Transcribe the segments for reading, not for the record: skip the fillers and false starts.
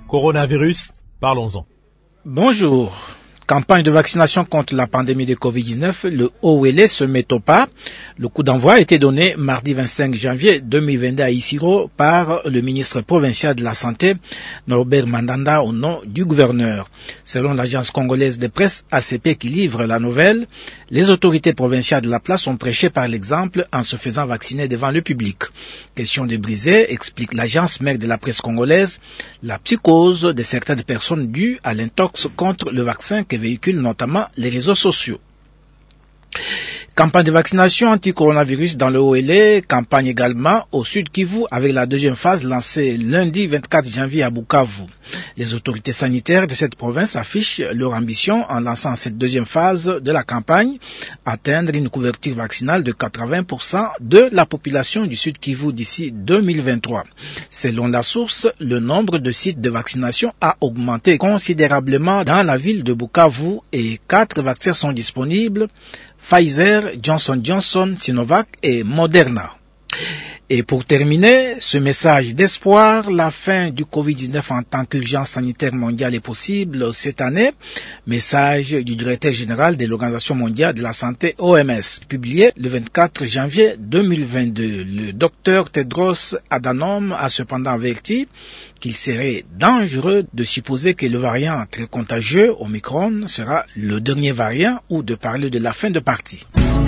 Coronavirus, parlons-en. Bonjour. Campagne de vaccination contre la pandémie de Covid-19, le OLE se met au pas. Le coup d'envoi a été donné mardi 25 janvier 2022 à Isiro par le ministre provincial de la Santé, Norbert Mandanda, au nom du gouverneur. Selon l'agence congolaise de presse ACP qui livre la nouvelle, les autorités provinciales de la place ont prêché par l'exemple en se faisant vacciner devant le public. Question de briser, explique l'agence mère de la presse congolaise, la psychose de certaines personnes due à l'intox contre le vaccin que véhiculent notamment les réseaux sociaux. Campagne de vaccination anti-coronavirus dans le OLE, campagne également au Sud Kivu avec la deuxième phase lancée lundi 24 janvier à Bukavu. Les autorités sanitaires de cette province affichent leur ambition en lançant cette deuxième phase de la campagne, atteindre une couverture vaccinale de 80% de la population du Sud Kivu d'ici 2023. Selon la source, le nombre de sites de vaccination a augmenté considérablement dans la ville de Bukavu et 4 vaccins sont disponibles: Pfizer, Johnson & Johnson, Sinovac et Moderna. Et pour terminer, ce message d'espoir, la fin du Covid-19 en tant qu'urgence sanitaire mondiale est possible cette année. Message du directeur général de l'Organisation mondiale de la santé OMS, publié le 24 janvier 2022. Le docteur Tedros Adhanom a cependant averti qu'il serait dangereux de supposer que le variant très contagieux, Omicron, sera le dernier variant ou de parler de la fin de partie.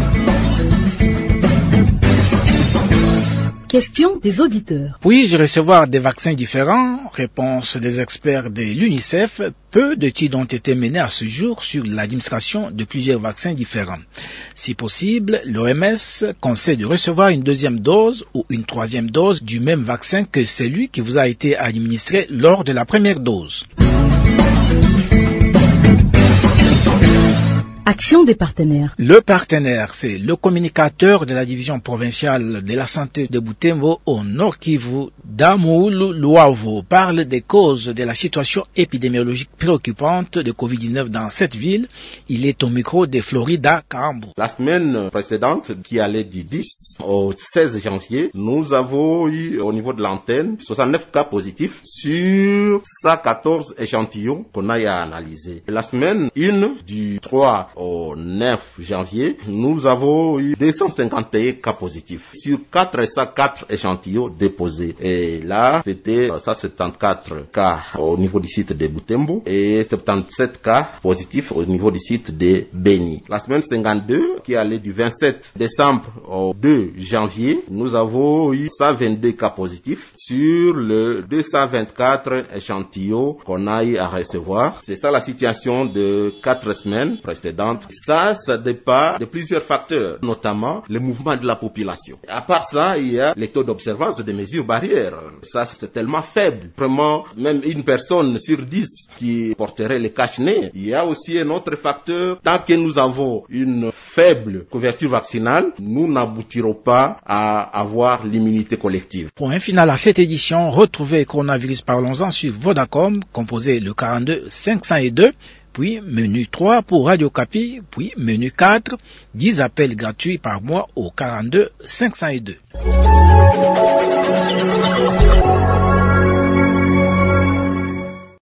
Question des auditeurs. Puis-je recevoir des vaccins différents? Réponse des experts de l'UNICEF. Peu d'études ont été menées à ce jour sur l'administration de plusieurs vaccins différents. Si possible, l'OMS conseille de recevoir une deuxième dose ou une troisième dose du même vaccin que celui qui vous a été administré lors de la première dose. Action des partenaires. Le partenaire, c'est le communicateur de la division provinciale de la santé de Butembo au Nord Kivu, Damoul Luavo, parle des causes de la situation épidémiologique préoccupante de Covid-19 dans cette ville. Il est au micro de Florida Kambu. La semaine précédente, qui allait du 10 au 16 janvier, nous avons eu au niveau de l'antenne 69 cas positifs sur 114 échantillons qu'on a à analyser. La semaine 1 du 3 au 9 janvier, nous avons eu 251 cas positifs sur 404 échantillons déposés. Et là, c'était 174 cas au niveau du site de Butembo et 77 cas positifs au niveau du site de Beni. La semaine 52, qui allait du 27 décembre au 2 janvier, nous avons eu 122 cas positifs sur le 224 échantillons qu'on a eu à recevoir. C'est ça la situation de 4 semaines précédentes. Ça dépend de plusieurs facteurs, notamment le mouvement de la population. À part ça, il y a les taux d'observance des mesures barrières. Ça, c'est tellement faible. Vraiment, même une personne sur 10 qui porterait le cache-nez. Il y a aussi un autre facteur. Tant que nous avons une faible couverture vaccinale, nous n'aboutirons pas à avoir l'immunité collective. Point final à cette édition. Retrouvez Coronavirus Parlons-en sur Vodacom, composé le 42 502. Puis menu 3 pour Radio Capi, puis menu 4, 10 appels gratuits par mois au 42 502.